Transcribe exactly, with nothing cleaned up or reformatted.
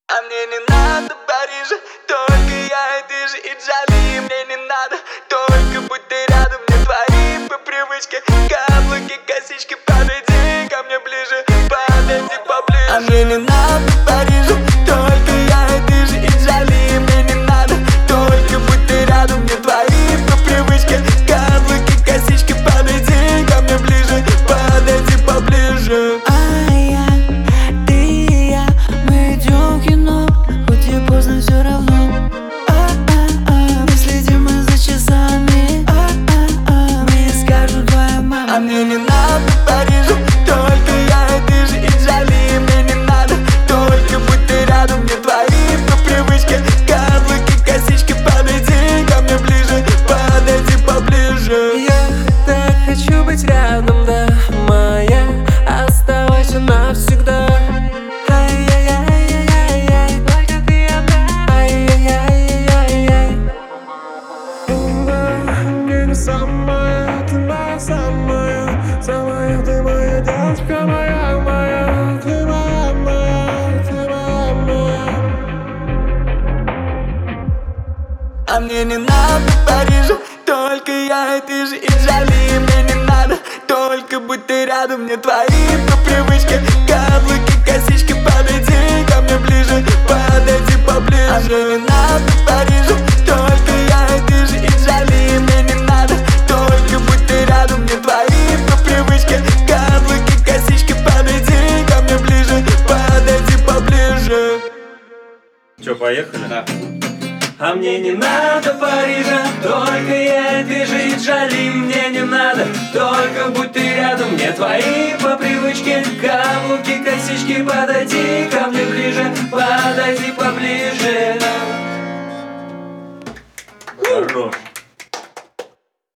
А мне не надо Парижа, только я и ты же и Джоли. Мне не надо, только будь ты рядом. Мне твои по привычке каблуки, косички. Подойди ко мне ближе, подойди поближе. А мне не надо Парижа, только я и ты же и Джоли. Мне не надо, только будь ты рядом. Мне твои по привычке каблуки, косички. Подойди ко мне ближе, подойди поближе. Все равно, а-а-а, мы следим мы за часами, а-а-а, мне скажут твоя мама. А мне не надо Парижа, только я и ты же и Джоли. Мне не надо, только будь ты рядом. Мне твои по привычке каблуки, косички. Подойди ко мне ближе, подойди поближе. Я так хочу быть рядом, да, моя, оставайся навсегда. Самая, ты моя самая, самая, ты моя девушка, моя, моя, ты моя, моя, ты моя, моя. А мне не надо Парижа, только я и ты же и Джоли. Мне не надо, только будь ты рядом. Мне твои по привычке каблуки, косички. Подойди ко мне ближе, подойди поближе. А мне не надо Парижа, только я и ты же и Джоли. Мне не надо, только будь ты рядом. Мне твои по привычке каблуки, косички. Подойди ко мне ближе, подойди поближе. Че, поехали? Да. А мне не надо Парижа, только я и ты же и Джоли. Мне не надо, только будь ты рядом. Мне твои по привычке каблуки, косички. Подойди ко мне ближе, подойди поближе. Хорош.